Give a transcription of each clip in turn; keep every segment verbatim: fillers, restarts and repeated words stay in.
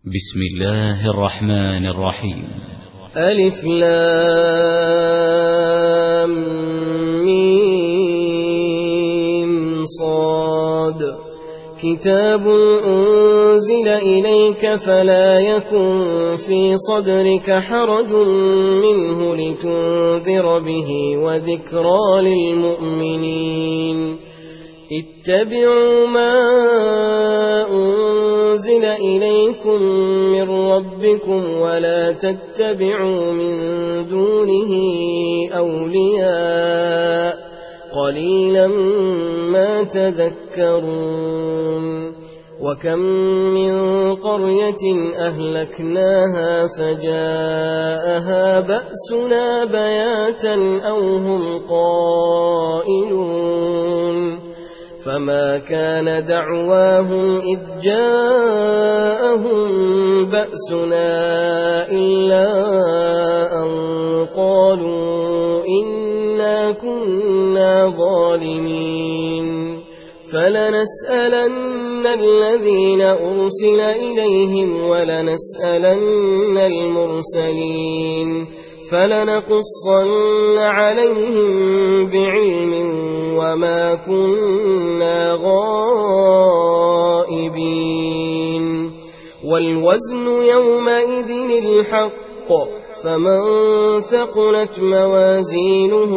بسم الله الرحمن الرحيم. ألف لام ميم صاد كتاب أنزل إليك فلا يكن في صدرك حرج منه لتنذر به وذكرى للمؤمنين. اتبعوا ما أنزل إليكم من ربكم ولا تتبعوا من دونه أولياء قليلا ما تذكرون. وكم من قرية أهلكناها فجاءها بأسنا بياتا أو هم قائلون فما كان دعواهم إذ جاءهم بأسنا إلا أن قالوا إنا كنا ظالمين. فلنسألن الذين أرسل إليهم ولنسألن المرسلين فلنقصن عليهم بعلم وما كنا غائبين. والوزن يومئذ الحق فمن ثقلت موازينه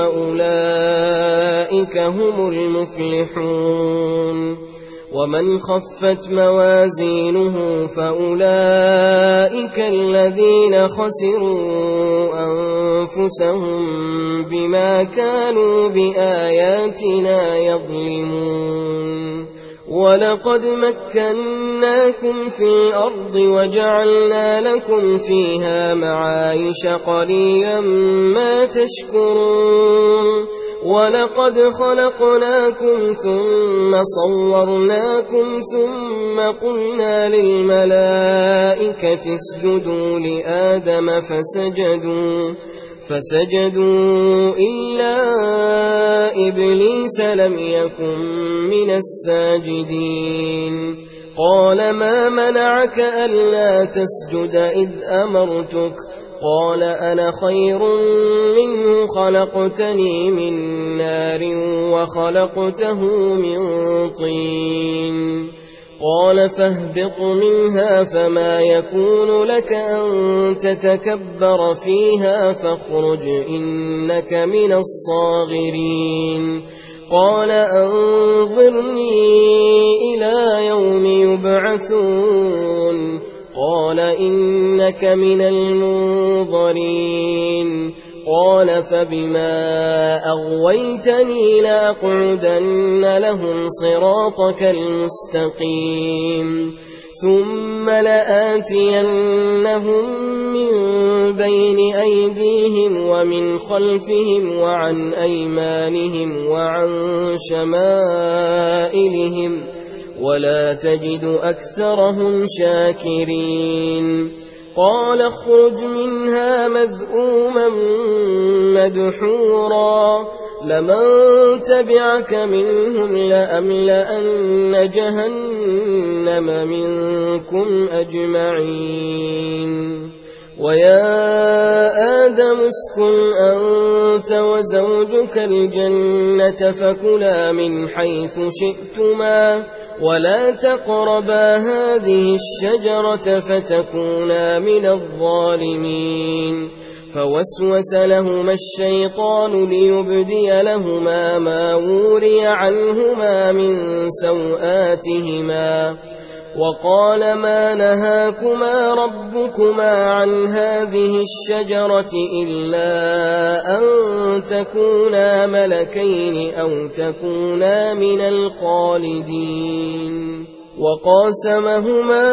فأولئك هم المفلحون ومن خفت موازينه فأولئك الذين خسروا أنفسهم بما كانوا بآياتنا يظلمون. ولقد مكناكم في الأرض وجعلنا لكم فيها معايش قليلا ما تشكرون. ولقد خلقناكم ثم صورناكم ثم قلنا للملائكة اسجدوا لآدم فسجدوا فسجدوا إلا إبليس لم يكن من الساجدين. قال ما منعك ألا تسجد إذ أمرتك؟ قال أنا خير منه خلقتني من نار وخلقته من طين. قال فاهبط منها فما يكون لك أن تتكبر فيها فاخرج إنك من الصاغرين. قال أنظرني إلى يوم يبعثون. قال إنك من المنظرين. قال فبما أغويتني لأقعدن لهم صراطك المستقيم ثم لآتينهم من بين أيديهم ومن خلفهم وعن أيمانهم وعن شمائلهم ولا تجد أكثرهم شاكرين. قال اخرج منها مذءوما مدحورا لمن تبعك منهم لأملأن جهنم منكم أجمعين. ويا آدم اسكن أنت وزوجك الجنة فكلا من حيث شئتما ولا تقربا هذه الشجرة فتكونا من الظالمين. فوسوس لهما الشيطان ليبدي لهما ما وري عنهما من سوآتهما وقال ما نهاكما ربكما عن هذه الشجرة إلا أن تكونا ملكين أو تكونا من الخالدين. وقاسمهما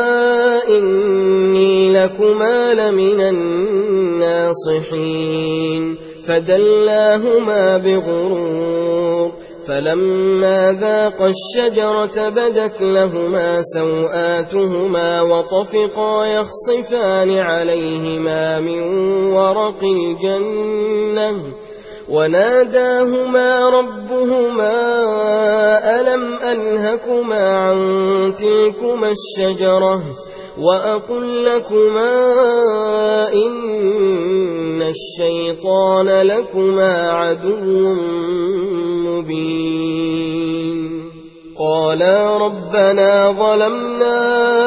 إني لكما لمن الناصحين فدلاهما بغرور فلما ذاقا الشجرة بدت لهما سوآتهما وطفقا يخصفان عليهما من ورق الجنة وناداهما ربهما ألم أنهكما عن تلكما الشجرة وأقل لكما إن الشيطان لكما عدو مبين قالا ربنا ظلمنا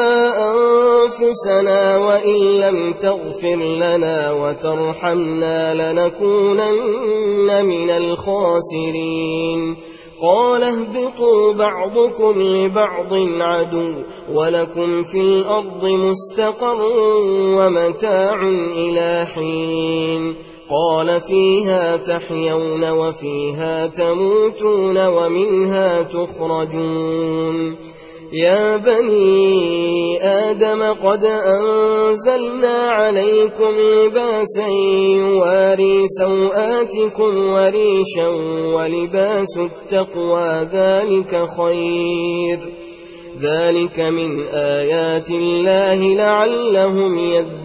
أنفسنا وإن لم تغفر لنا وترحمنا لنكونن من الخاسرين قال اهبطوا بعضكم لبعض عدو ولكم في الأرض مستقر ومتاع إلى حين قال فيها تحيون وفيها تموتون ومنها تخرجون يا بني آدم قد أنزلنا عليكم لباسا يواري سوآتكم وريشا ولباس التقوى ذلك خير ذلك من آيات الله لعلهم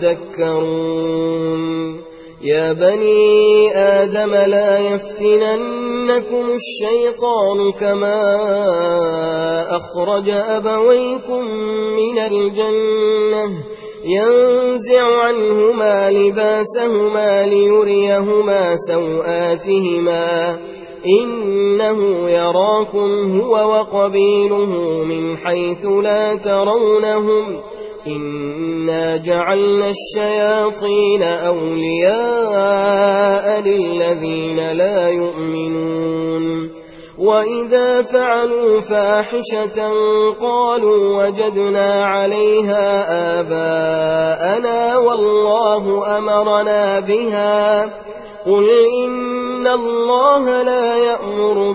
يذكرون يا بني آدم لا يفتننكم الشيطان كما أخرج أبويكم من الجنة ينزع عنهما لباسهما ليريهما سوآتهما إنه يراكم هو وقبيله من حيث لا ترونهم إنا جعلنا الشياطين أولياء للذين لا يؤمنون وإذا فعلوا فاحشة قالوا وجدنا عليها آباءنا والله أمرنا بها قل إن الله لا يأمر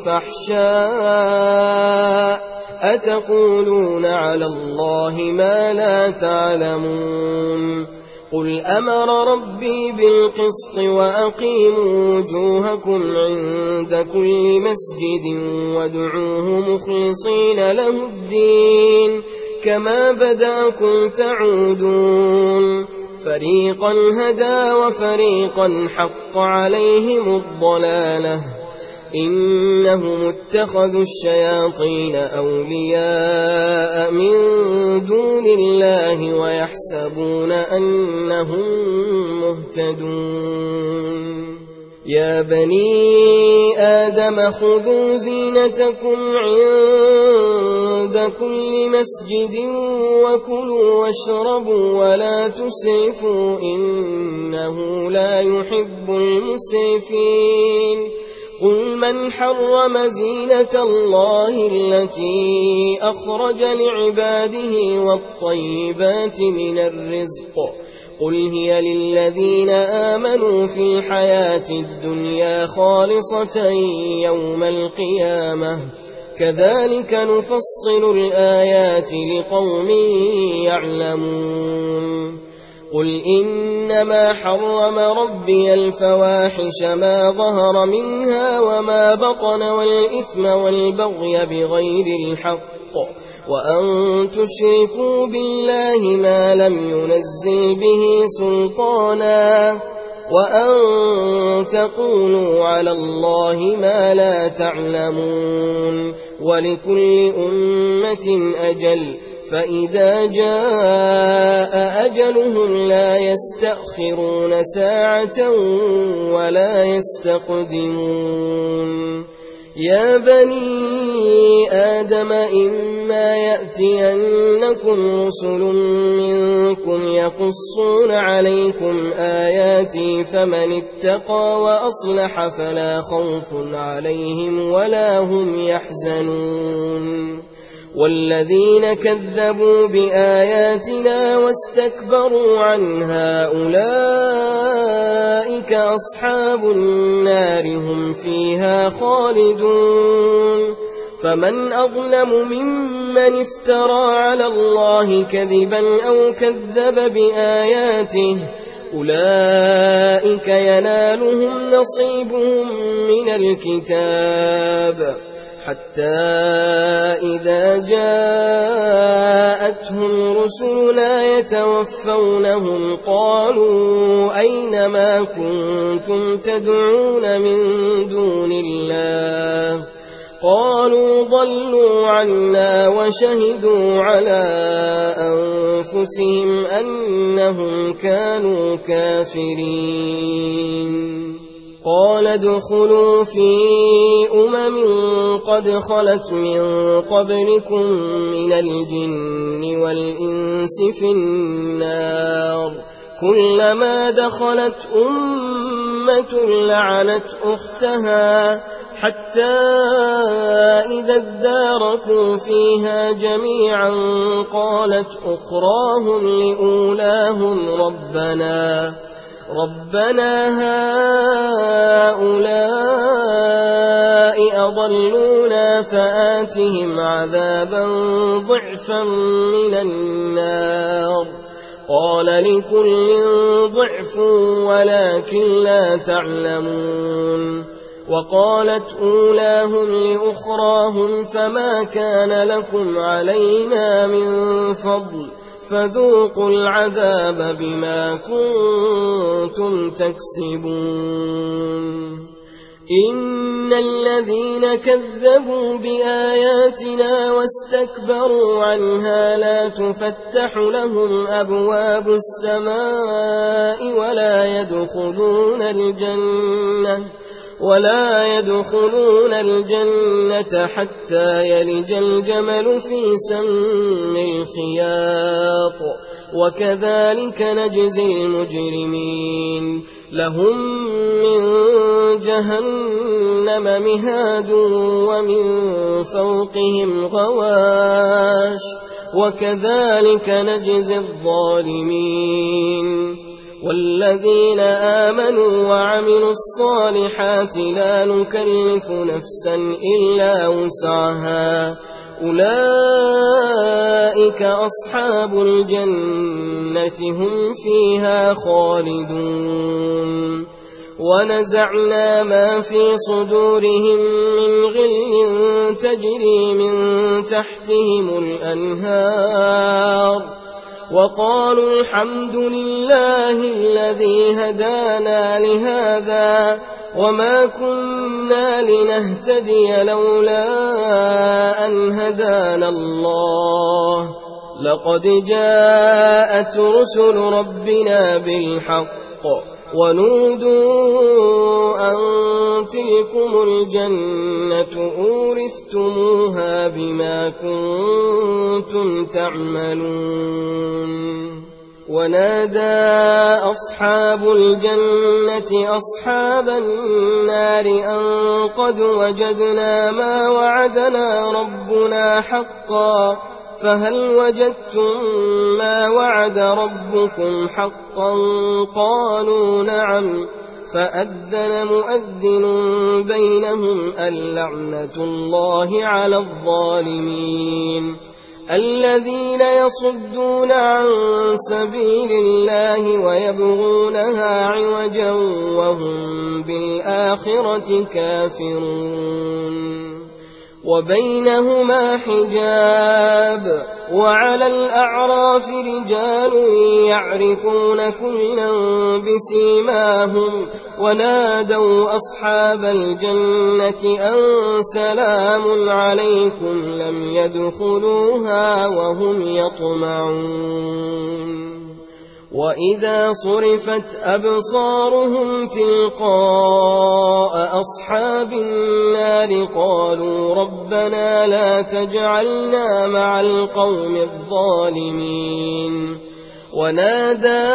بالفحشاء أتقولون على الله ما لا تعلمون قل أمر ربي بالقسط وأقيموا وجوهكم عند كل مسجد وادعوه مخلصين له الدين كما بداكم تعودون فريقا هدى وفريقا حق عليهم الضلالة إنهم اتخذوا الشياطين أولياء من دون الله ويحسبون أنهم مهتدون يا بني آدم خذوا زينتكم عند كل مسجد وكلوا واشربوا ولا تسرفوا إنه لا يحب المسرفين قل من حرم زينة الله التي أخرج لعباده والطيبات من الرزق قل هي للذين آمنوا في الحياة الدنيا خالصة يوم القيامة كذلك نفصل الآيات لقوم يعلمون قل إنما حرم ربي الفواحش ما ظهر منها وما بطن والإثم والبغي بغير الحق وأن تشركوا بالله ما لم ينزل به سلطانا وأن تقولوا على الله ما لا تعلمون ولكل أمة أجل فإذا جاء أجلهم لا يستأخرون ساعة ولا يستقدمون يا بني آدم إما يأتينكم رسل منكم يقصون عليكم آياتي فمن اتقى وأصلح فلا خوف عليهم ولا هم يحزنون والذين كذبوا بآياتنا واستكبروا عنها أولئك أصحاب النار هم فيها خالدون فمن أظلم ممن افترى على الله كذبا أو كذب بآياته أولئك ينالهم نصيبهم من الكتاب حتى إذا جاءتهم رسلنا يتوفونهم قالوا أين ما كنتم تدعون من دون الله قالوا ضلوا عنا وشهدوا على أنفسهم أنهم كانوا كافرين. قال ادخلوا في أمم قد خلت من قبلكم من الجن والإنس في النار كلما دخلت أمة لعنت أختها حتى إذا اداركوا فيها جميعا قالت أخراهم لأولاهم ربنا ربنا هؤلاء أضلونا فآتهم عذابا ضعفا من النار قال لكل ضعف ولكن لا تعلمون. وقالت أولاهم لأخراهم فما كان لكم علينا من فضل فذوقوا العذاب بما كنتم تكسبون. إن الذين كذبوا بآياتنا واستكبروا عنها لا تفتح لهم أبواب السماء ولا يدخلون الجنة ولا يدخلون الجنة حتى يلج الجمل في سم الخياط وكذلك نجزي المجرمين. لهم من جهنم مهاد ومن فوقهم غواش وكذلك نجزي الظالمين. والذين آمنوا وعملوا الصالحات لا نكلف نفسا إلا وسعها أولئك أصحاب الجنة هم فيها خالدون. ونزعنا ما في صدورهم من غل تجري من تحتهم الأنهار وقالوا الحمد لله الذي هدانا لهذا وما كنا لنهتدي لولا أن هدانا الله لقد جاءت رسل ربنا بالحق ونودوا أن تلكم الجنة أورثتموها بما كنتم تعملون. ونادى أصحاب الجنة أصحاب النار أن قد وجدنا ما وعدنا ربنا حقا فهل وجدتم ما وعد ربكم حقا قالوا نعم فأذن مؤذن بينهم اللعنة الله على الظالمين. الذين يصدون عن سبيل الله ويبغونها عوجا وهم بالآخرة كافرون. وبينهما حجاب وعلى الأعراف رجال يعرفون كلا بسيماهم ونادوا أصحاب الجنة أن سلام عليكم لم يدخلوها وهم يطمعون. وإذا صرفت أبصارهم تلقاء أصحاب النار قالوا ربنا لا تجعلنا مع القوم الظالمين. ونادى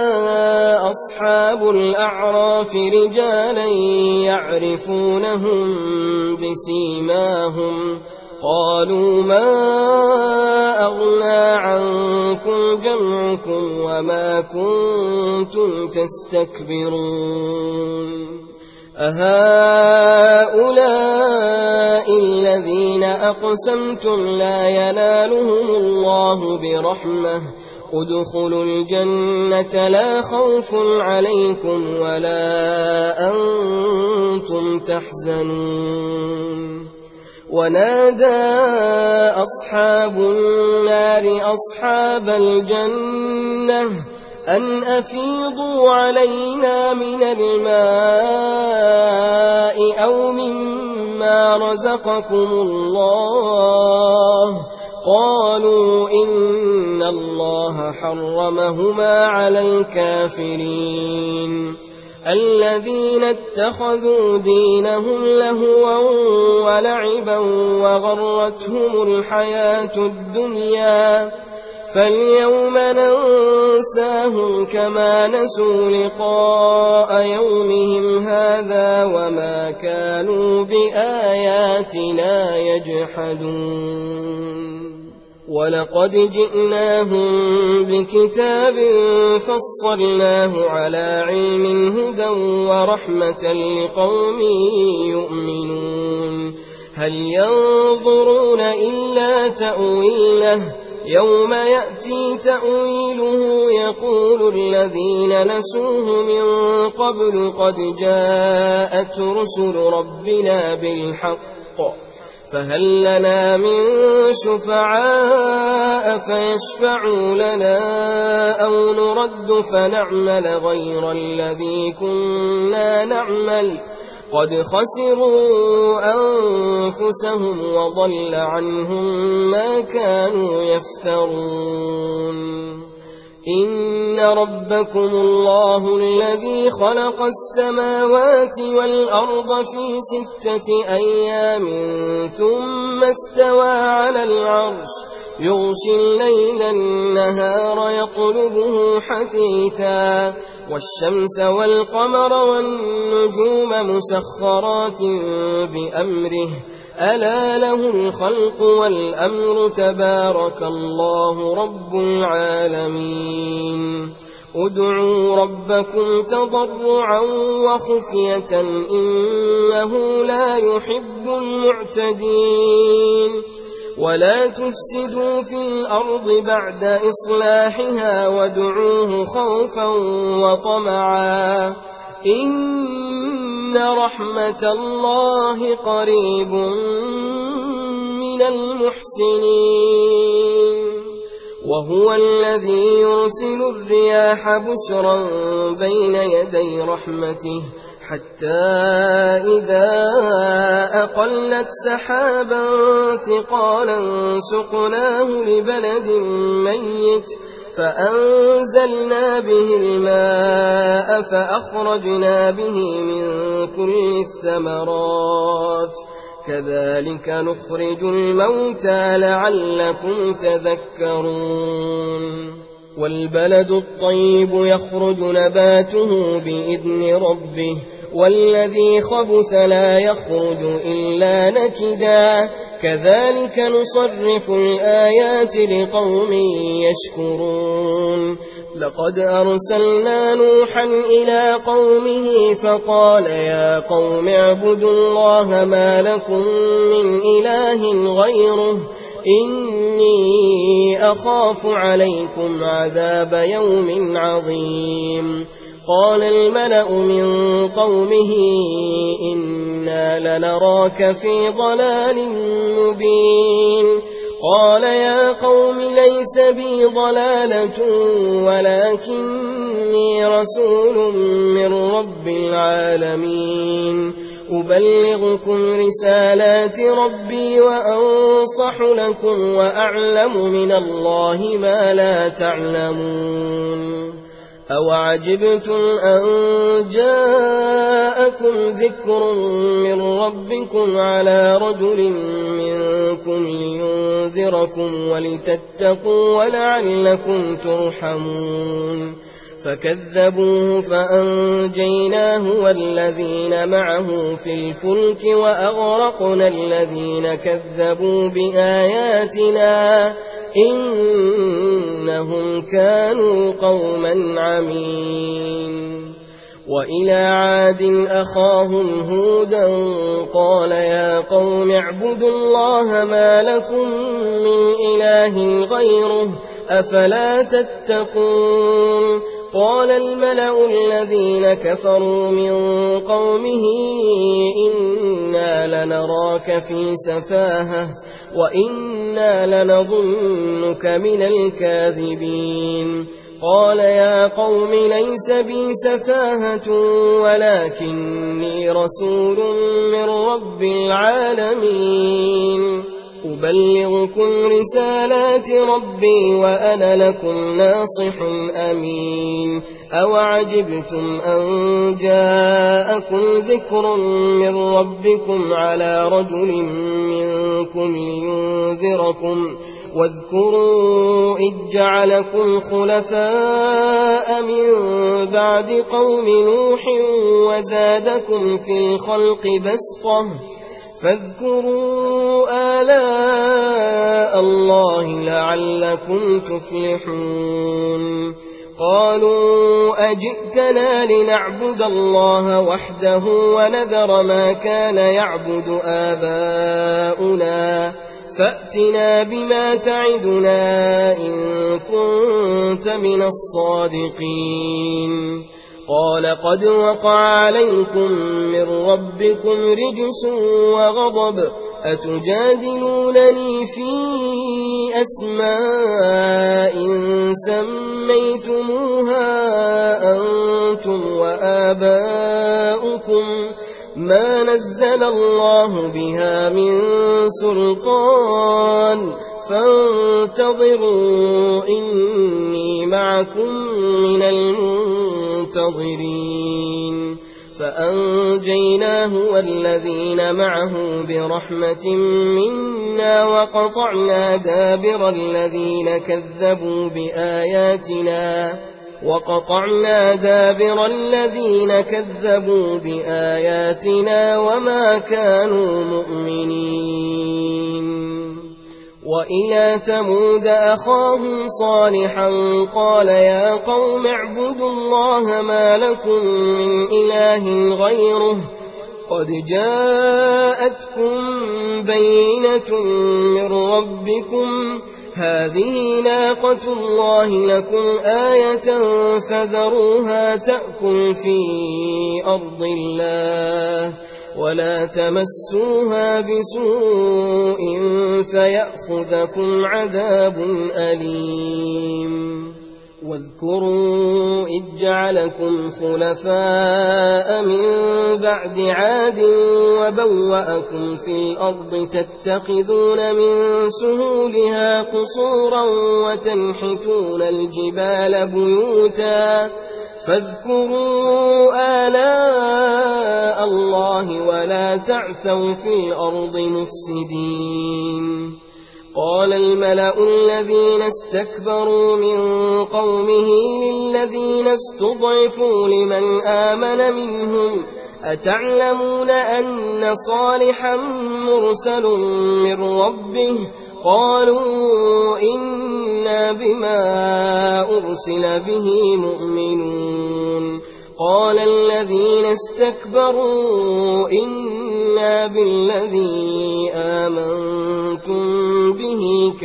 أصحاب الأعراف رجالا يعرفونهم بسيماهم قالوا ما أغنى عنكم جمعكم وما كنتم تستكبرون أهؤلاء الذين أقسمتم لا ينالهم الله برحمة ادخلوا الجنة لا خوف عليكم ولا أنتم تحزنون. ونادى أصحاب النار أصحاب الجنة أن أفيضوا علينا من الماء أو مما رزقكم الله قالوا إن الله حرمهما على الكافرين الذين اتخذوا دينهم لهوا ولعبا وغرتهم الحياة الدنيا فاليوم ننساهم كما نسوا لقاء يومهم هذا وما كانوا بآياتنا يجحدون ولقد جئناهم بكتاب فصلناه على علم هدى ورحمة لقوم يؤمنون هل ينظرون إلا تأويله يوم يأتي تأويله يقول الذين نسوه من قبل قد جاءت رسل ربنا بالحق فهل لنا من شفعاء فيشفعوا لنا أو نرد فنعمل غير الذي كنا نعمل قد خسروا أنفسهم وضل عنهم ما كانوا يفترون إن ربكم الله الذي خلق السماوات والأرض في ستة أيام ثم استوى على العرش يغشي الليل النهار يطلبه حثيثا والشمس والقمر والنجوم مسخرات بأمره ألا له الخلق والأمر تبارك الله رب العالمين ادعوا ربكم تضرعا وخفية إنه لا يحب المعتدين ولا تفسدوا في الأرض بعد إصلاحها وادعوه خوفا وطمعا إن رحمة الله قريب من المحسنين وهو الذي يرسل الرياح بشرا بين يدي رحمته حتى إذا أقلت سحابا ثقالا سقناه لبلد ميت فأنزلنا به الماء فأخرجنا به من كل الثمرات كذلك نخرج الموتى لعلكم تذكرون والبلد الطيب يخرج نباته بإذن ربه والذي خبث لا يخرج إلا نكدا كذلك نصرف الآيات لقوم يشكرون لقد أرسلنا نوحا إلى قومه فقال يا قوم اعبدوا الله ما لكم من إله غيره إني أخاف عليكم عذاب يوم عظيم قال الملأ من قومه إنا لنراك في ضلال مبين قال يا قوم ليس بي ضلالة ولكني رسول من رب العالمين أبلغكم رسالات ربي وأنصح لكم وأعلم من الله ما لا تعلمون أوعجبتم أن جاءكم ذكر من ربكم على رجل منكم لينذركم ولتتقوا ولعلكم ترحمون فكذبوه فأنجيناه والذين معه في الفلك وأغرقنا الذين كذبوا بآياتنا إنهم كانوا قوما عمين وإلى عاد أخاهم هودا قال يا قوم اعبدوا الله ما لكم من إله غيره أفلا تتقون قال الملأ الذين كفروا من قومه إنا لنراك في سفاهة وإنا لنظنك من الكاذبين قال يا قوم ليس بي سفاهة ولكني رسول من رب العالمين أبلغكم رسالات ربي وأنا لكم ناصح أمين أوعجبتم أن جاءكم ذكر من ربكم على رجل منكم لينذركم واذكروا إذ جعلكم خلفاء من بعد قوم نوح وزادكم في الخلق بسطة فاذكروا آلاء الله لعلكم تفلحون قالوا أجئتنا لنعبد الله وحده ونذر ما كان يعبد آباؤنا فأتنا بما تعدنا إن كنت من الصادقين قال قد وقع عليكم من ربكم رجس وغضب أتجادلونني في أسماء سميتموها أنتم وآباؤكم ما نزل الله بها من سلطان فانتظروا إني معكم من المنتظرين فأنجيناه والذين معه برحمة منا وقطعنا دابر الذين كذبوا بآياتنا وقطعنا دابر الذين كذبوا بآياتنا وما كانوا مؤمنين وإلى ثمود أخاهم صالحا قال يا قوم اعبدوا الله ما لكم من إله غيره قد جاءتكم بينة من ربكم هذه ناقة الله لكم آية فذروها تأكل في أرض الله ولا تمسوها بسوء فيأخذكم عذاب أليم واذكروا إذ جعلكم خلفاء من بعد عاد وبوأكم في الأرض تتخذون من سهولها قصورا وتنحتون الجبال بيوتا فاذكروا آلاء الله ولا تعثوا في الأرض مفسدين قال الملأ الذين استكبروا من قومه للذين استضعفوا لمن آمن منهم أتعلمون أن صالحا مرسل من ربه قالوا إنا بما أرسل به مؤمنون قال الذين استكبروا إنا بالذي آمنتم به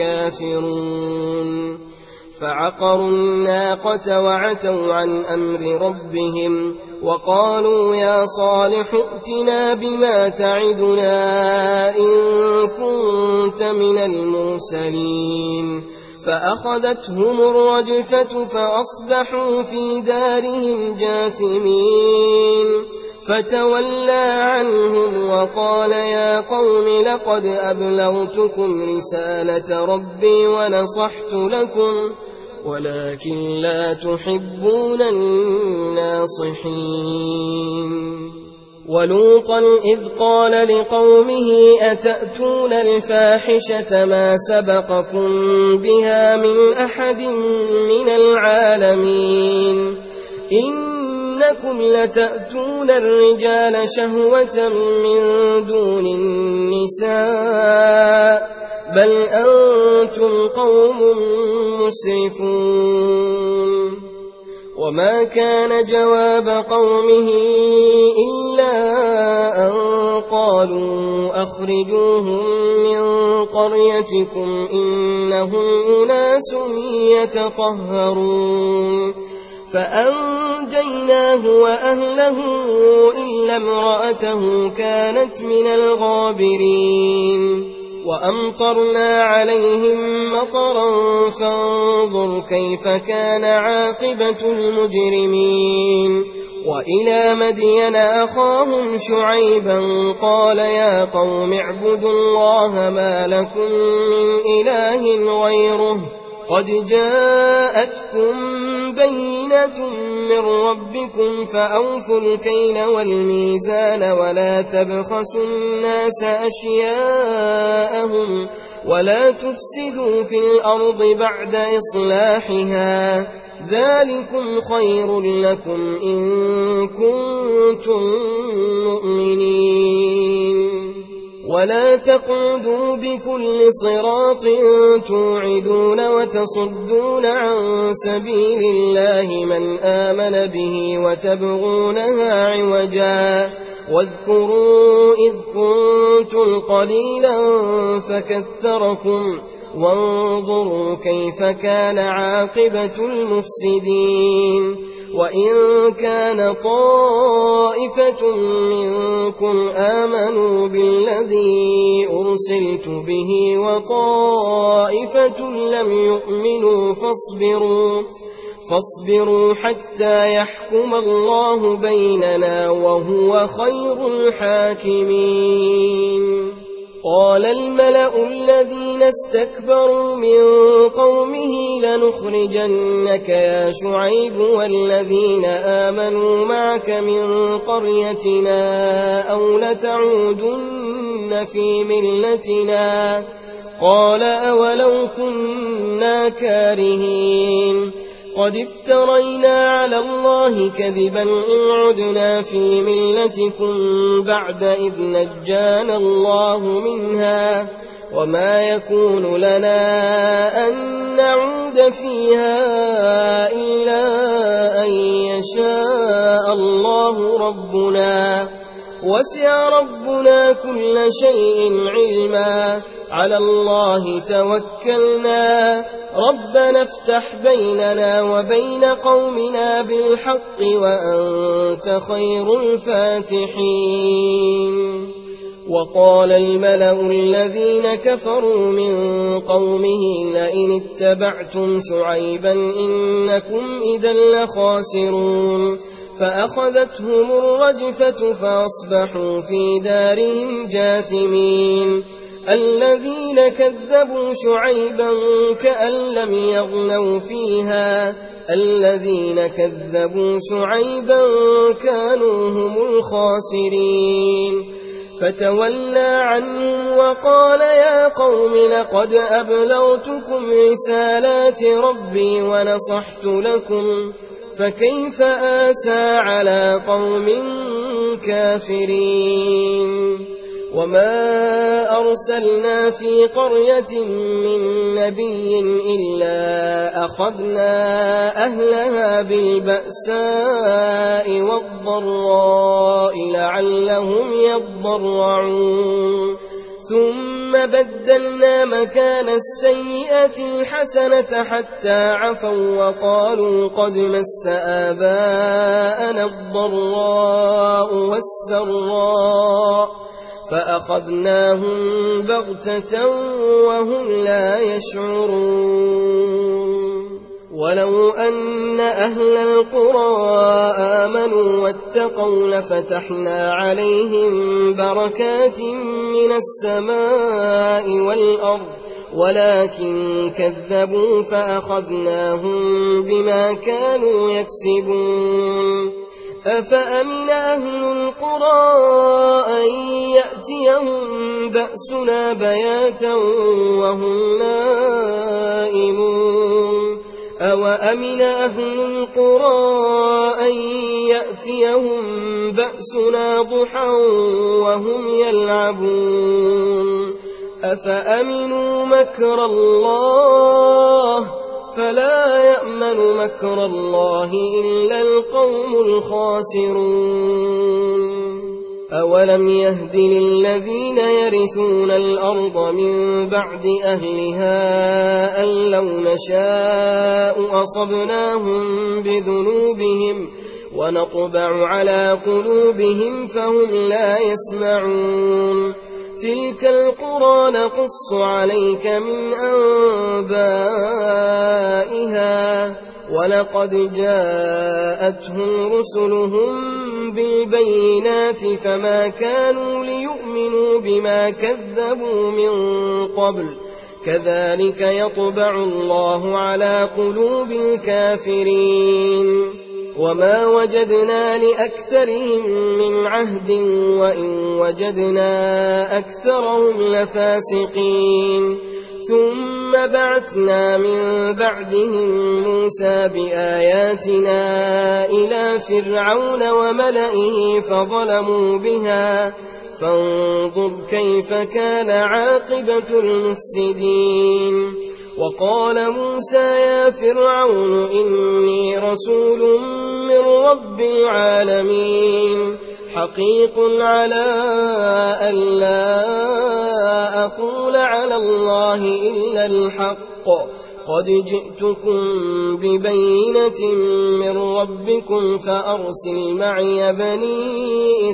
كافرون فعقروا الناقة وعتوا عن أمر ربهم وقالوا يا صالح ائتنا بما تعدنا إن كنت من المرسلين فأخذتهم الرجفة فأصبحوا في دارهم جاثمين فتولى عنهم وقال يا قوم لقد أبلغتكم رسالة ربي ونصحت لكم ولكن لا تحبون الناصحين ولوطا إذ قال لقومه أتأتون الفاحشة ما سبقكم بها من أحد من العالمين إنكم لتأتون الرجال شهوة من دون النساء بل أنتم قوم مسرفون وما كان جواب قومه إلا أن قالوا أخرجوهم من قريتكم إنهم أناس يتطهرون فأنجيناه وأهله إلا امرأته كانت من الغابرين وأمطرنا عليهم مطرا فانظر كيف كان عاقبة المجرمين وإلى مدين أخاهم شعيبا قال يا قوم اعبدوا الله ما لكم من إله غيره قد جاءتكم بينة من ربكم فأوفوا الكيل والميزان ولا تبخسوا الناس أشياءهم ولا تفسدوا في الأرض بعد إصلاحها ذلكم خير لكم إن كنتم مؤمنين ولا تقعدوا بكل صراط توعدون وتصدون عن سبيل الله من آمن به وتبغونها عوجا واذكروا إذ كنتم قليلا فكثركم وانظروا كيف كان عاقبة المفسدين وإن كان طائفة منكم آمنوا بالذي أرسلت به وطائفة لم يؤمنوا فاصبروا فاصبروا حتى يحكم الله بيننا وهو خير الحاكمين قال الملأ الذين استكبروا من قومه لنخرجنك يا شعيب والذين آمنوا معك من قريتنا أو لتعودن في ملتنا قال أولو كنا كارهين قد افترينا على الله كذبا إن عدنا في ملتكم بعد إذ نجانا الله منها وما يكون لنا أن نعود فيها إلا أن يشاء الله ربنا وسع ربنا كل شيء علما على الله توكلنا ربنا افتح بيننا وبين قومنا بالحق وأنت خير الفاتحين وقال الملأ الذين كفروا من قومه لئن اتبعتم شعيبا إنكم إذا لخاسرون فأخذتهم الرجفة فأصبحوا في دارهم جاثمين الذين كذبوا شعيبا كأن لم يغنوا فيها الذين كذبوا شعيبا كانوا هم الخاسرين فتولى عنهم وقال يا قوم لقد أبلغتكم رسالات ربي ونصحت لكم فكيف آسى على قوم كافرين وما أرسلنا في قرية من نبي إلا أخذنا أهلها بالبأساء والضراء لعلهم يضرعون ثم بدلنا مكان السيئة الحسنة حتى عفوا وقالوا قد مس آباءنا الضراء والسراء فأخذناهم بغتة وهم لا يشعرون ولو أن أهل القرى آمنوا واتقوا لفتحنا عليهم بركات من السماء والأرض ولكن كذبوا فأخذناهم بما كانوا يكسبون أفأمن أهل القرى أن يأتيهم بأسنا بياتا وهم نائمون أوأمن أهل القرى أن يأتيهم بأسنا ضحى وهم يلعبون أفأمنوا مكر الله فلا يأمن مكر الله إلا القوم الخاسرون أولم يهد للذين يرثون الأرض من بعد أهلها أن لو نشاء أصبناهم بذنوبهم ونطبع على قلوبهم فهم لا يسمعون تلك القرى نقص عليك من أنبائها ولقد جاءتهم رسلهم بالبينات فما كانوا ليؤمنوا بما كذبوا من قبل كذلك يطبع الله على قلوب الكافرين وما وجدنا لأكثرهم من عهد وإن وجدنا أكثرهم لفاسقين ثم بعثنا من بعدهم موسى بآياتنا إلى فرعون وملئه فظلموا بها فانظر كيف كان عاقبة المفسدين وقال موسى يا فرعون إني رسول من رب العالمين حقيق على أن لا أقول على الله إلا الحق قد جئتكم ببينة من ربكم فأرسل معي بني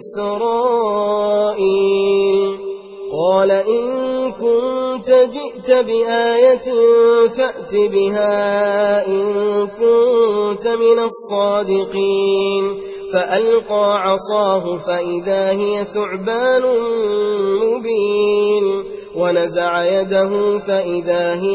إسرائيل قال إن كنت جئت بآية فأت بها إن كنت من الصادقين فألقى عصاه فإذا هي ثعبان مبين ونزع يده فإذا هي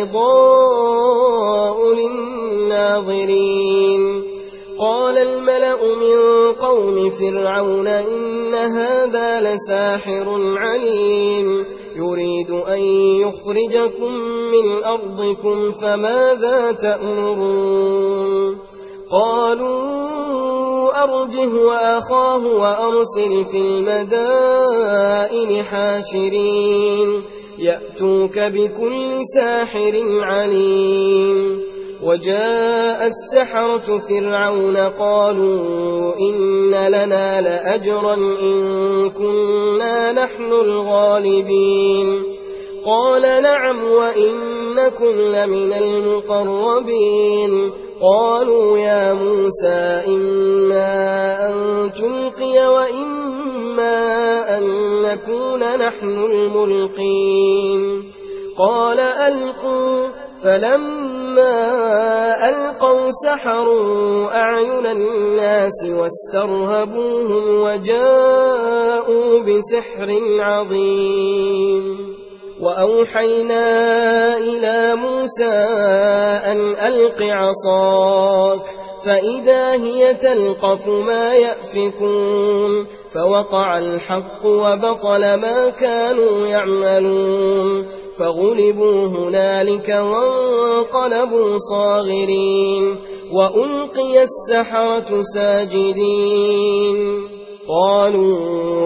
بيضاء للناظرين قال الملأ من قوم فرعون إن هذا لساحر عليم يريد أن يخرجكم من أرضكم فماذا تأمرون قالوا أرجه وأخاه وأرسل في المدائن حاشرين يأتوك بكل ساحر عليم وجاء السحرة فرعون قالوا إن لنا لأجرا إن كنا نحن الغالبين قال نعم وإنكم لمن المقربين قالوا يا موسى إما أن تلقي وإما أن نكون نحن الملقين قال ألقوا فلما ألقوا سحروا أعين الناس واسترهبوهم وجاءوا بسحر عظيم وأوحينا إلى موسى أن ألق عصاك فإذا هي تلقف ما يأفكون فوقع الحق وبطل ما كانوا يعملون فغلبوا هنالك وانقلبوا صاغرين وألقي السحرة ساجدين قالوا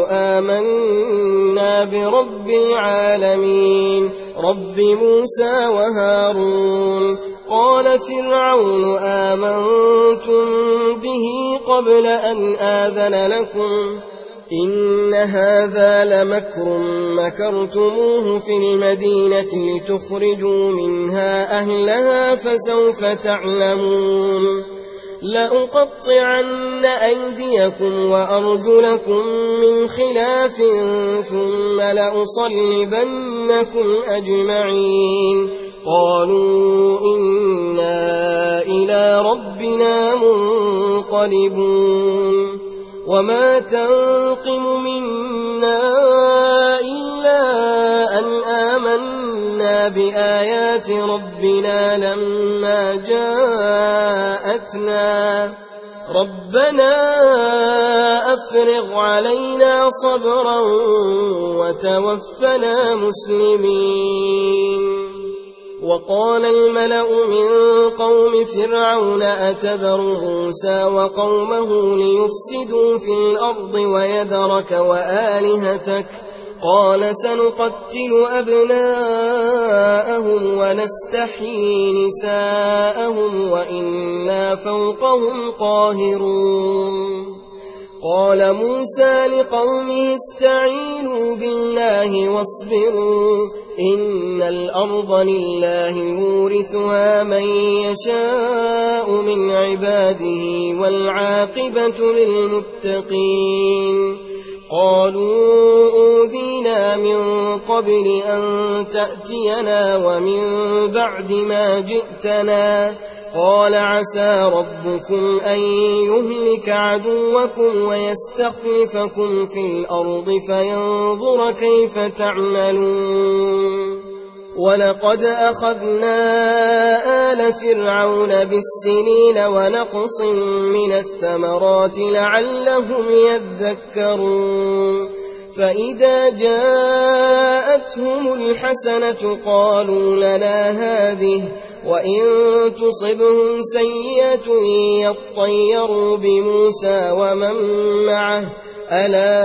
آمنا برب العالمين رب موسى وهارون قال فرعون آمنتم به قبل أن آذن لكم إن هذا لمكر مكرتموه في المدينة لتخرجوا منها أهلها فسوف تعلمون لأقطعن أيديكم وأرجلكم من خلاف ثم لأصلبنكم أجمعين قالوا إنا إلى ربنا منقلبون وما تنقم منا إلا أن آمنا بآيات ربنا لما جاءتنا ربنا أفرغ علينا صبرا وتوفنا مسلمين وقال الملأ من قوم فرعون أتذر موسى وقومه ليفسدوا في الأرض ويذرك وآلهتك قال سنقتل أبناءهم ونستحيي نساءهم وإنا فوقهم قاهرون قال موسى لقومه استعينوا بالله واصبروا إن الأرض لله يورثها من يشاء من عباده والعاقبة للمتقين قالوا أوذينا من قبل أن تأتينا ومن بعد ما جئتنا قال عسى ربكم أن يهلك عدوكم ويستخلفكم في الأرض فينظر كيف تعملون ولقد أخذنا آل فرعون بالسنين ونقص من الثمرات لعلهم يذكرون فإذا جاءتهم الحسنة قالوا لنا هذه وإن تصبهم سيئة يطيروا بموسى ومن معه ألا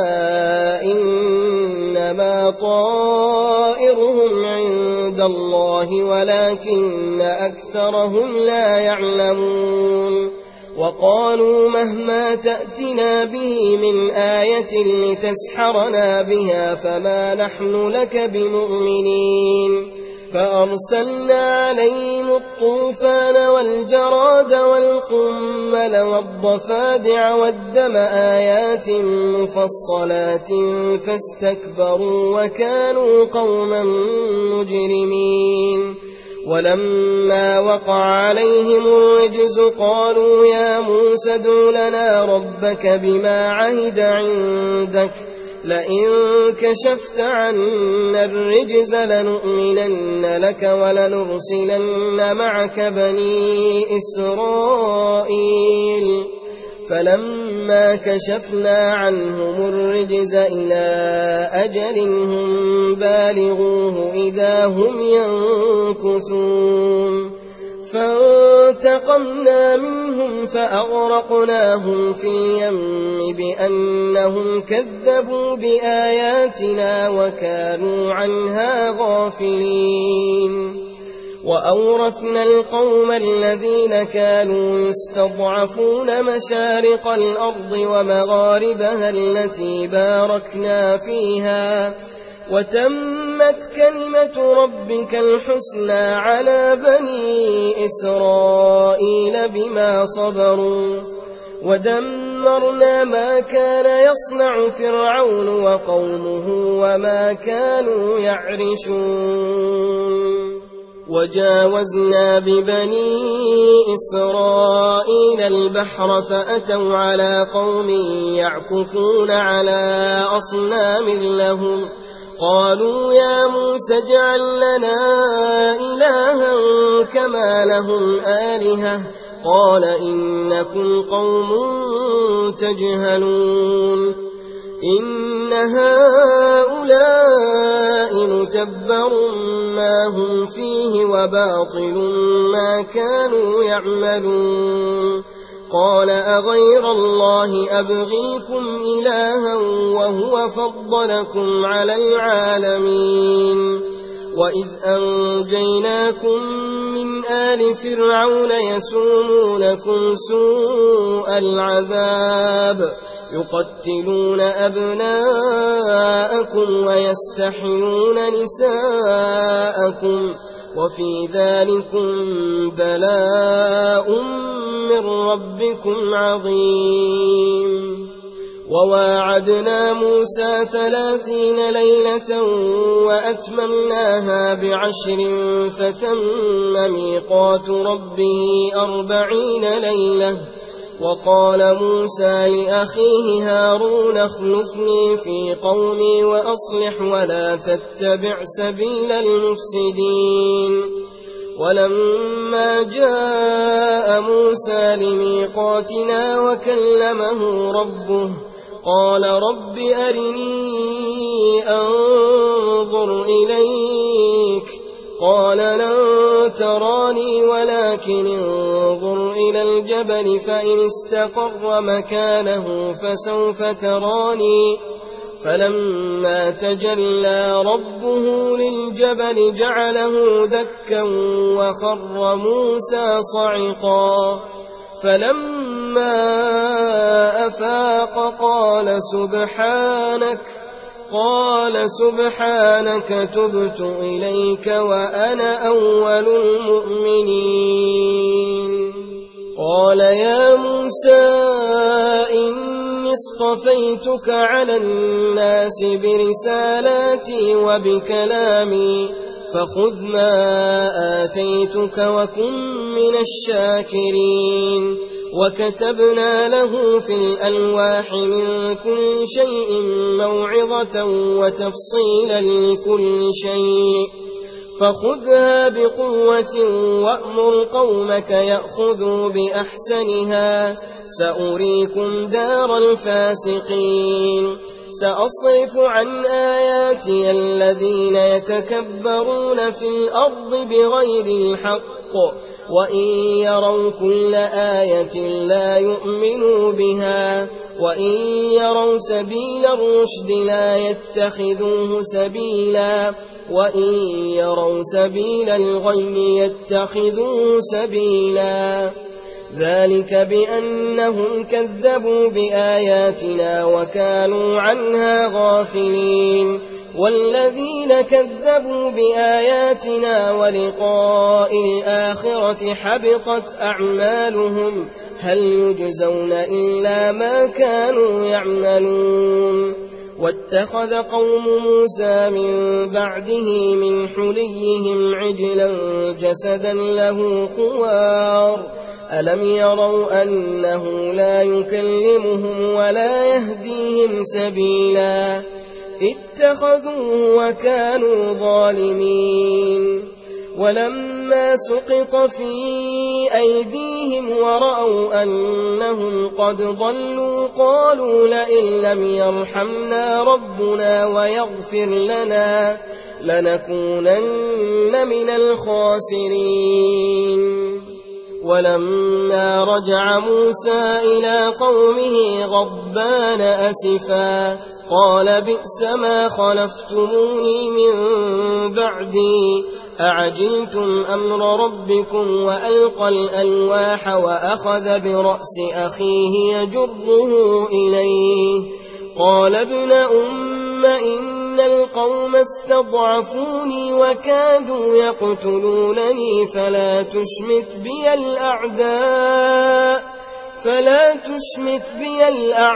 إنما طائرهم عند الله ولكن أكثرهم لا يعلمون وقالوا مهما تأتنا به من آية لتسحرنا بها فما نحن لك بمؤمنين فأرسلنا عليهم الطوفان والجراد والقمل والضفادع والدم آيات مفصلات فاستكبروا وكانوا قوما مجرمين ولما وقع عليهم الرجز قالوا يا موسى ادع لنا ربك بما عهد عندك لئن كشفت عنا الرجز لنؤمنن لك ولنرسلن معك بني إسرائيل فلما كشفنا عنهم الرجز إلى أجل هم بالغوه إذا هم ينكثون فانتقمنا منهم فأغرقناهم في اليم بأنهم كذبوا بآياتنا وكانوا عنها غافلين وأورثنا القوم الذين كانوا يستضعفون مشارق الأرض ومغاربها التي باركنا فيها وتمت كلمة ربك الحسنى على بني إسرائيل بما صبروا ودمرنا ما كان يصنع فرعون وقومه وما كانوا يعرشون وجاوزنا ببني إسرائيل البحر فأتوا على قوم يعكفون على أصنام لهم قالوا يا موسى اجعل لنا إلها كما لهم آلهة قال إنكم قوم تجهلون إن هؤلاء متبر ما هم فيه وباطل ما كانوا يعملون قال أغير الله أبغيكم إلها وهو فضلكم على العالمين وإذ أنجيناكم من آل فرعون يسومونكم سوء العذاب يقتلون أبناءكم ويستحيون نساءكم وفي ذلكم بلاء من ربكم عظيم وواعدنا موسى ثلاثين ليلة وأتممناها بعشر فتم ميقات ربه أربعين ليلة وقال موسى لأخيه هارون اخلفني في قومي وأصلح ولا تتبع سبيل المفسدين ولما جاء موسى لميقاتنا وكلمه ربه قال رب أرني أنظر إليك قال لن تراني ولكن انظر إلى الجبل فإن استقر مكانه فسوف تراني فلما تجلى ربه للجبل جعله دكا وخر موسى صعقا فلما أفاق قال سبحانك قال سبحانك تبت إليك وأنا أول المؤمنين قال يا موسى إني اصطفيتك على الناس برسالاتي وبكلامي فخذ ما آتيتك وكن من الشاكرين وكتبنا له في الألواح من كل شيء موعظة وتفصيلا لكل شيء فخذها بقوة وأمر قومك يأخذوا بأحسنها سأريكم دار الفاسقين سأصرف عن آياتي الذين يتكبرون في الأرض بغير الحق وإن يروا كل آية لا يؤمنوا بها وإن يروا سبيل الرشد لا يتخذوه سبيلا وإن يروا سبيل الغي يتخذوه سبيلا ذلك بأنهم كذبوا بآياتنا وكانوا عنها غافلين والذين كذبوا بآياتنا ولقاء الآخرة حبطت أعمالهم هل يجزون إلا ما كانوا يعملون واتخذ قوم موسى من بعده من حليهم عجلا جسدا له خوار ألم يروا أنه لا يكلمهم ولا يهديهم سبيلا اتخذوه وكانوا ظالمين ولما سقط في أيديهم ورأوا أنهم قد ضلوا قالوا لئن لم يرحمنا ربنا ويغفر لنا لنكونن من الخاسرين ولما رجع موسى إلى قومه غضبان أسفا قال بئس ما خلفتموني من بعدي أعجلتم أمر ربكم وألقى الألواح وأخذ برأس أخيه يجره إليه قال ابن أم إن القوم استضعفوني وكادوا يقتلونني فلا تشمت بي الأعداء فلا تشمت بي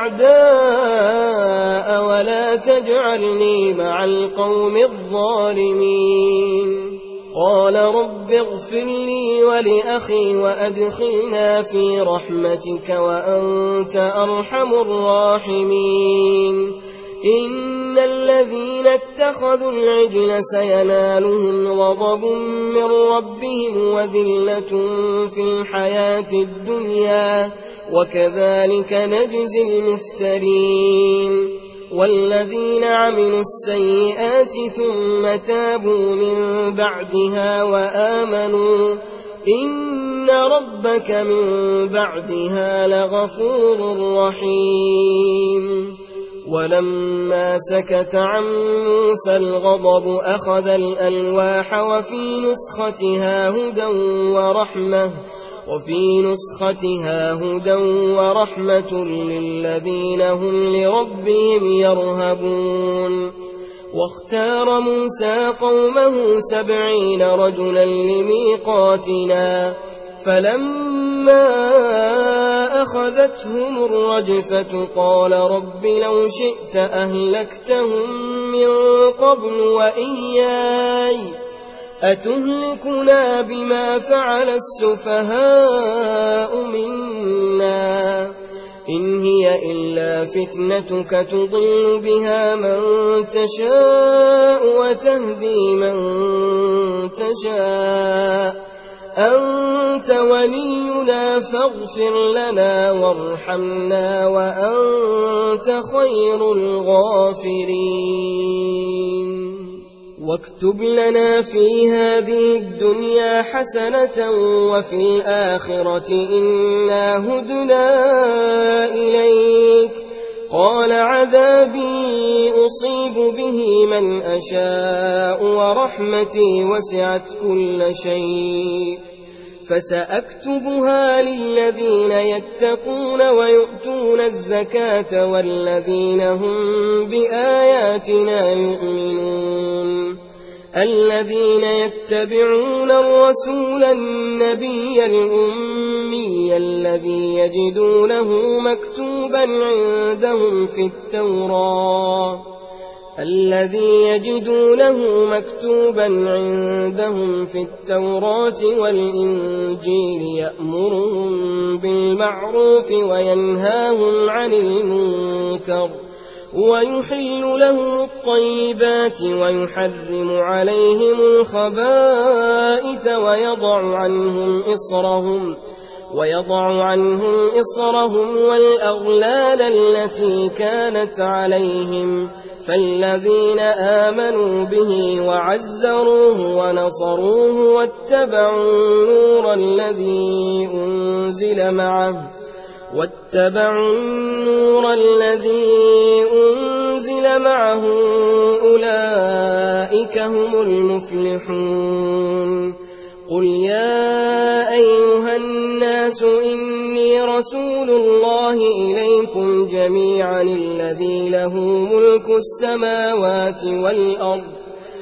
الأعداء ولا تجعلني مع القوم الظالمين قال رب اغفر لي ولأخي وأدخلنا في رحمتك وأنت أرحم الراحمين إن الذين اتخذوا العجل سينالهم غضب من ربهم وذلة في الحياة الدنيا وكذلك نجزي المفترين والذين عملوا السيئات ثم تابوا من بعدها وآمنوا إن ربك من بعدها لغفور رحيم ولما سكت عن موسى الغضب أخذ الألواح وفي نسختها هدى ورحمة وفي نسختها هدى ورحمة للذين هم لربهم يرهبون واختار موسى قومه سبعين رجلا لميقاتنا فلما أخذتهم الرجفة قال رب لو شئت أهلكتهم من قبل وإياي أتهلكنا بما فعل السفهاء منا إن هي إلا فتنتك تضل بها من تشاء وتهدي من تشاء أنت ولينا فاغفر لنا وارحمنا وأنت خير الغافرين واكتب لنا في هذه الدنيا حسنة وفي الآخرة إنا هدنا إليك قال عذابي أصيب به من أشاء ورحمتي وسعت كل شيء فسأكتبها للذين يتقون ويؤتون الزكاة والذين هم بآياتنا يؤمنون الذين يتبعون الرسول النبي الأمي الذي يجدونه مكتوبا عندهم في التوراة الذي يجدونه مكتوبا عندهم في التوراة والإنجيل يأمرهم بالمعروف وينهاهم عن المنكر ويحل لهم الطيبات ويحرم عليهم الخبائث ويضع عنهم إصرهم ويضع عنهم إصرهم والأغلال التي كانت عليهم فالذين آمنوا به وعزروه ونصروه واتبعوا النور الذي أنزل معه واتبعوا النور الذي أنزل معه أولئك هم المفلحون قل يا أيها الناس إني رسول الله إليكم جميعا الذي له ملك السماوات والأرض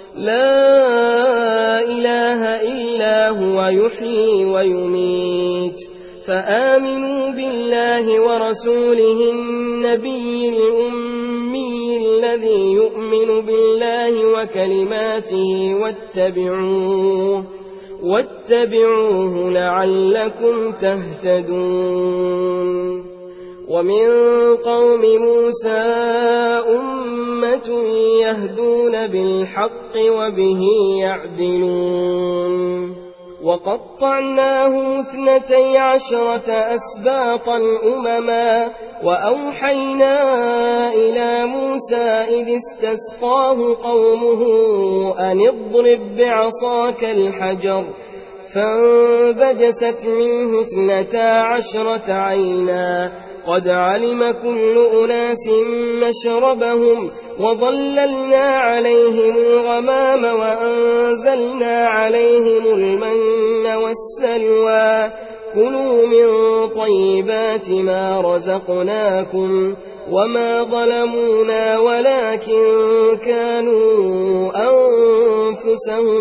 لا إله إلا هو يحيي ويميت فآمنوا بالله ورسوله النبي الأمي الذي يؤمن بالله وكلماته واتبعوه واتبعوه لعلكم تهتدون ومن قوم موسى أمة يهدون بالحق وبه يعدلون وقطعناه اثنتي عشرة أسباطا أمما وأوحينا إلى موسى إذ استسقاه قومه أن اضرب بعصاك الحجر فانبجست منه اثنتا عشرة عينا قد علم كل أناس مشربهم وظللنا عليهم الغمام وأنزلنا عليهم المن والسلوى كلوا من طيبات ما رزقناكم وما ظلمونا ولكن كانوا أنفسهم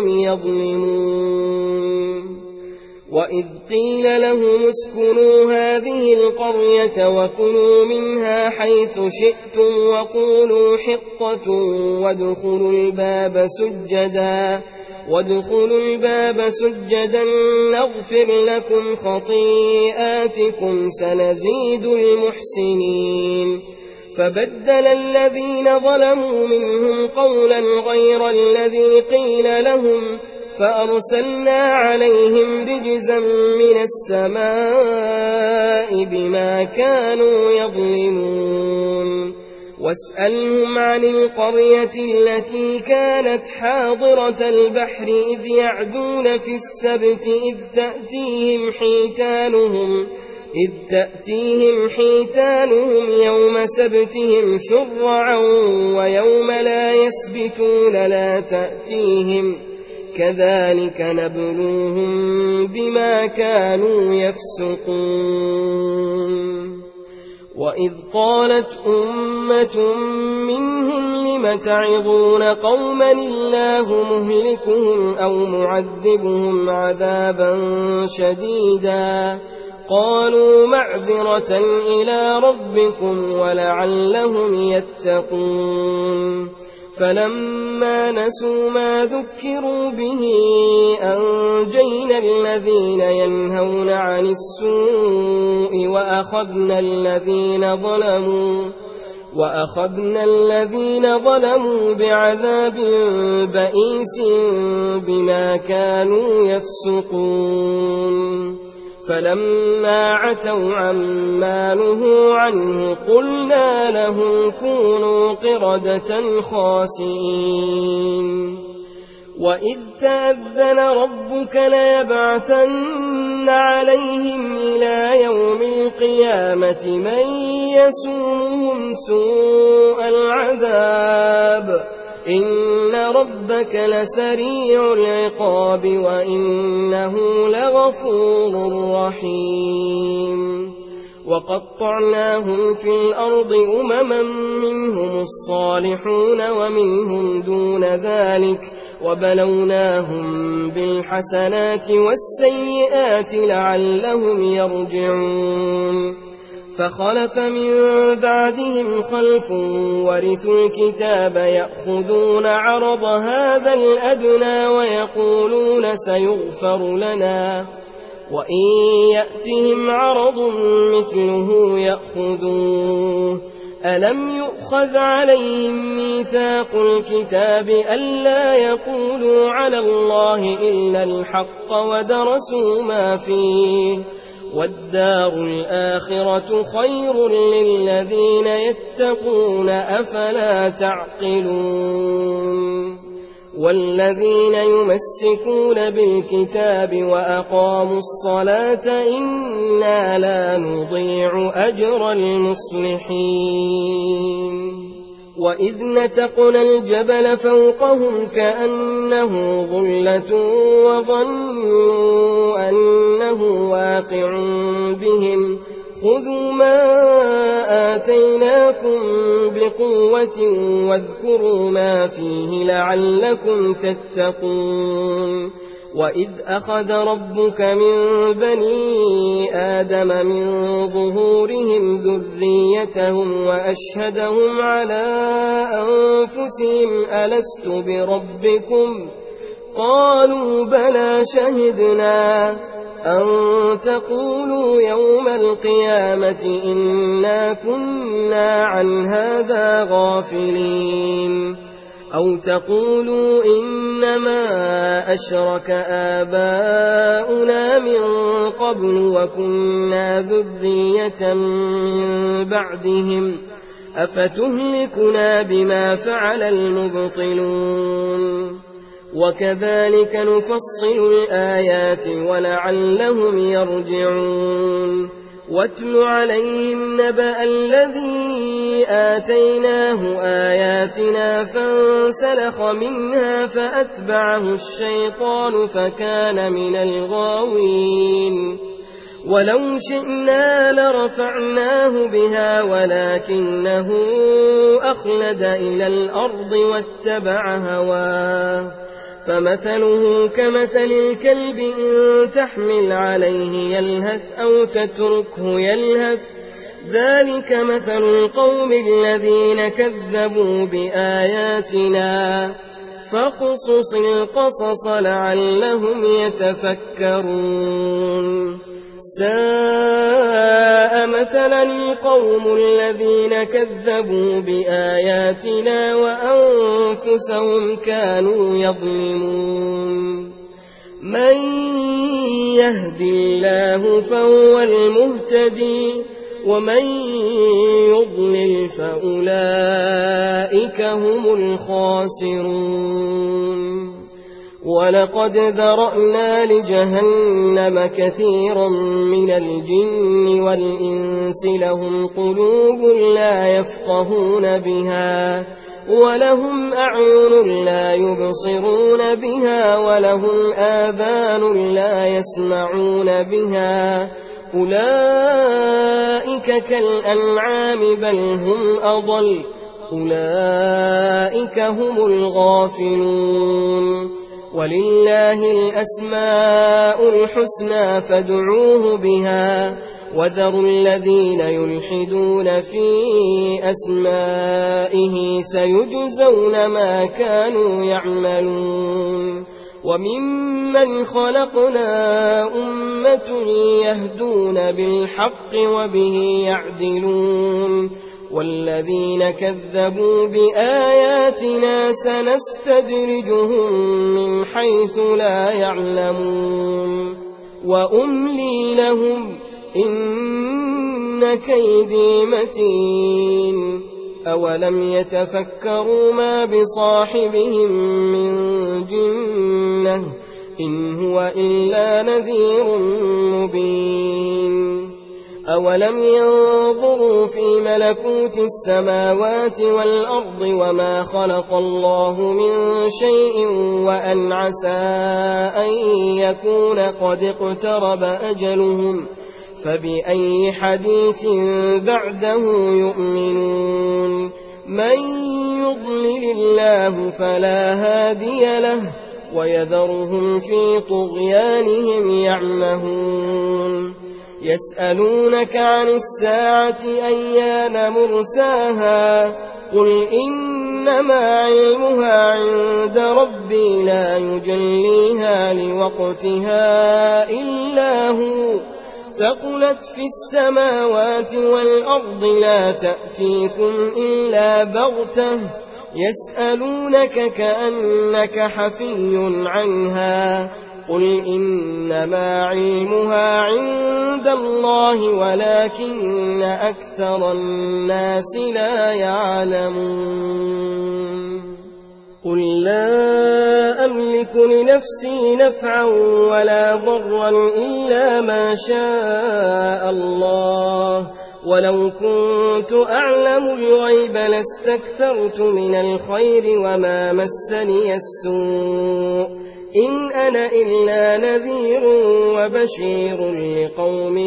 يظلمون وإذ قيل لهم اسكنوا هذه القرية وكلوا منها حيث شئتم وقولوا حطة وادخلوا الباب سجدا وادخلوا الباب سجدا نغفر لكم خطيئاتكم سنزيد المحسنين فبدل الذين ظلموا منهم قولا غير الذي قيل لهم فأرسلنا عليهم رجزا من السماء بما كانوا يظلمون واسألهم عن القرية التي كانت حاضرة البحر إذ يعدون في السبت إذ تأتيهم حيتانهم إذ تأتيهم حيتانهم يوم سبتهم شرعا ويوم لا يسبتون لا تأتيهم كذلك نبلوهم بما كانوا يفسقون وإذ قالت أمة منهم لم تعظون قوما الله مهلكهم أو معذبهم عذابا شديدا قالوا معذرة إلى ربكم ولعلهم يتقون فلما نسوا ما ذكروا به أنجينا الذين ينهون عن السوء وأخذنا الذين ظلموا وأخذنا الذين ظلموا بعذاب بئيس بما كانوا يفسقون فلما عتوا عما نهوا عنه قلنا لهم كونوا قردة خاسئين وإذ تأذن ربك ليبعثن عليهم إلى يوم القيامة من يسومهم سوء العذاب إن ربك لسريع العقاب وإنه لغفور رحيم وقطعناهم في الأرض أمما منهم الصالحون ومنهم دون ذلك وبلوناهم بالحسنات والسيئات لعلهم يرجعون فخلف من بعدهم خلف ورثوا الكتاب يأخذون عرض هذا الأدنى ويقولون سيغفر لنا وإن يأتهم عرض مثله يأخذوه ألم يؤخذ عليهم ميثاق الكتاب ألا يقولوا على الله إلا الحق ودرسوا ما فيه والدار الآخرة خير للذين يتقون أفلا تعقلون والذين يمسكون بالكتاب وأقاموا الصلاة إنا لا نضيع أجر المصلحين وإذ نتقنا الجبل فوقهم كأنه ظلة وظنوا أنه واقع بهم خذوا ما آتيناكم بقوة واذكروا ما فيه لعلكم تتقون وإذ أخذ ربك من بني آدم من ظهورهم ذريتهم وأشهدهم على أنفسهم ألست بربكم قالوا بلى شهدنا أن تقولوا يوم القيامة إنا كنا عن هذا غافلين أو تقولوا إنما أشرك آباؤنا من قبل وكنا ذرية من بعدهم أفتهلكنا بما فعل المبطلون وكذلك نفصل الآيات ولعلهم يرجعون واتل عليهم نبأ الذي آتيناه آياتنا فانسلخ منها فأتبعه الشيطان فكان من الغاوين ولو شئنا لرفعناه بها ولكنه أخلد إلى الأرض واتبع هواه فمثله كمثل الكلب إن تحمل عليه يلهث أو تتركه يلهث ذلك مثل القوم الذين كذبوا بآياتنا فاقصص القصص لعلهم يتفكرون ساء مثلا القوم الذين كذبوا بآياتنا وأنفسهم كانوا يظلمون من يهد الله فهو المهتدي ومن يضلل فأولئك هم الخاسرون ولقد ذرأنا لجهنم كثيرا من الجن والإنس لهم قلوب لا يفقهون بها ولهم أعين لا يبصرون بها ولهم آذان لا يسمعون بها أولئك كالأنعام بل هم أضل أولئك هم الغافلون ولله الأسماء الحسنى فادعوه بها وذروا الذين يلحدون في أسمائه سيجزون ما كانوا يعملون وممن خلقنا أمة يهدون بالحق وبه يعدلون والذين كذبوا بآياتنا سنستدرجهم من حيث لا يعلمون وأملي لهم إن كيدي متين أولم يتفكروا ما بصاحبهم من جنة إن هو إلا نذير مبين أولم ينظروا في ملكوت السماوات والأرض وما خلق الله من شيء وأن عسى أن يكون قد اقترب أجلهم فبأي حديث بعده يؤمنون من يضلل الله فلا هادي له ويذرهم في طغيانهم يعمهون يسألونك عن الساعة أيان مرساها قل إنما علمها عند ربي لا يجليها لوقتها إلا هو ثقلت في السماوات والأرض لا تأتيكم إلا بغتة يسألونك كأنك حفي عنها قل إنما علمها عند الله ولكن أكثر الناس لا يعلمون قل لا أملك لنفسي نفعا ولا ضرا إلا ما شاء الله ولو كنت أعلم الغيب لاستكثرت من الخير وما مسني السوء إن أنا إلا نذير وبشير لقوم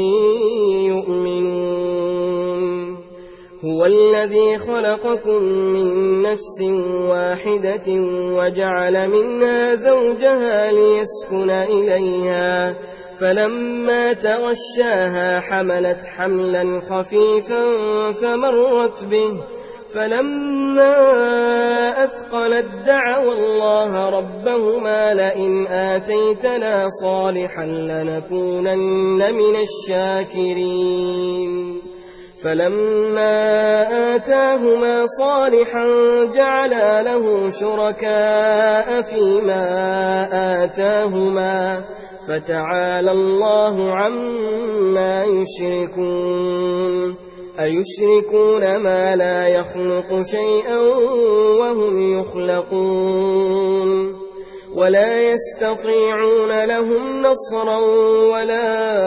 يؤمنون هو الذي خلقكم من نفس واحدة وجعل منها زوجها ليسكن إليها فلما تغشاها حملت حملا خفيفا فمرت به فلما أثقلت دعوا الله ربهما لئن آتيتنا صالحا لنكونن من الشاكرين فلما آتاهما صالحا جعلا له شركاء فيما آتاهما فتعالى الله عما يشركون أيشركون ما لا يخلق شيئا وهم يخلقون ولا يستطيعون لهم نصرا ولا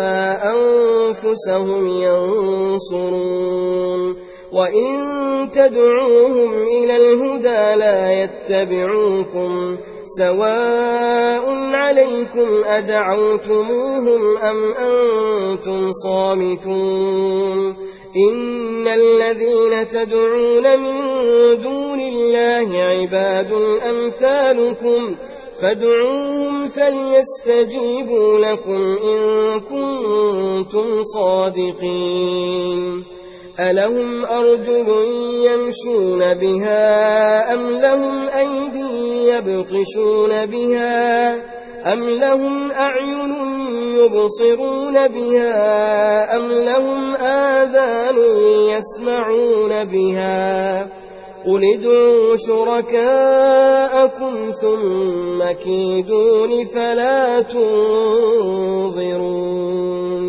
أنفسهم ينصرون وإن تدعوهم إلى الهدى لا يتبعوكم سواء عليكم أدعوتموهم أم أنتم صامتون إن الذين تدعون من دون الله عباد أمثالكم فادعوهم فليستجيبوا لكم إن كنتم صادقين ألهم أرجل يمشون بها أم لهم أيدي يبطشون بها أم لهم أعين يبصرون بها أم لهم آذان يسمعون بها قل ادعوا شركاءكم ثم كيدون فلا تنظرون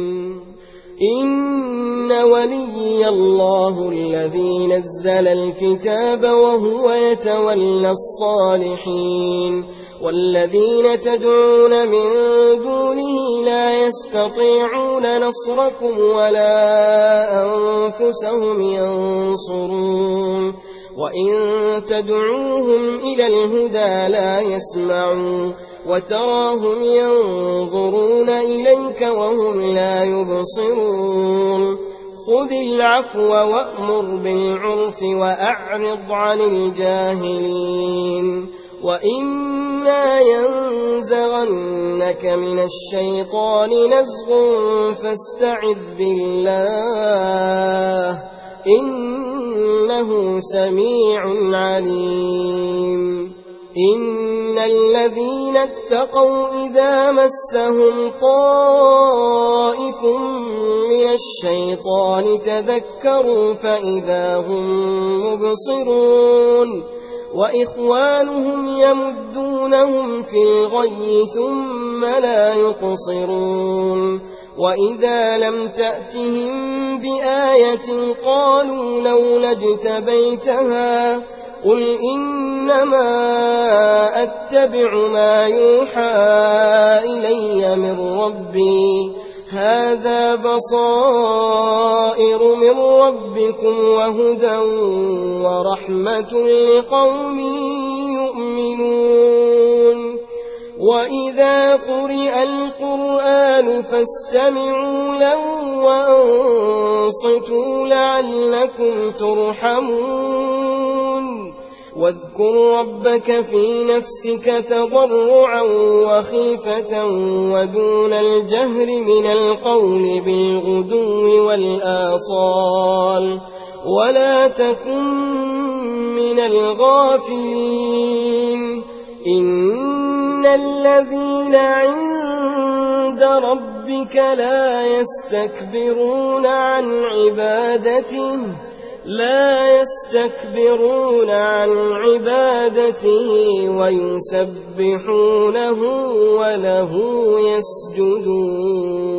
إن ولي الله الذي نزل الكتاب وهو يتولى الصالحين والذين تدعون من دونه لا يستطيعون نصركم ولا أنفسهم ينصرون وإن تدعوهم إلى الهدى لا يسمعون وتراهم ينظرون إليك وهم لا يبصرون خذ العفو وأمر بالعرف وأعرض عن الجاهلين وإما ينزغنك من الشيطان نزغ فاستعذ بالله إنه سميع عليم إن الذين اتقوا إذا مسهم طائف من الشيطان تذكروا فإذا هم مبصرون وإخوانهم يمدونهم في الغي ثم لا يقصرون وإذا لم تأتهم بآية قالوا لولا اجتبيتها قل إنما أتبع ما يوحى إلي من ربي هذا بصائر من ربكم وهدى ورحمة لقوم يؤمنون وإذا قرئ القرآن فاستمعوا له وأنصتوا لعلكم ترحمون واذكر ربك في نفسك تضرعا وخيفة ودون الجهر من القول بالغدو والآصال ولا تكن من الغافلين إن الذين عند ربك لا يستكبرون عن عبادته لا يستكبرون عن عبادته ويسبحونه وله يسجدون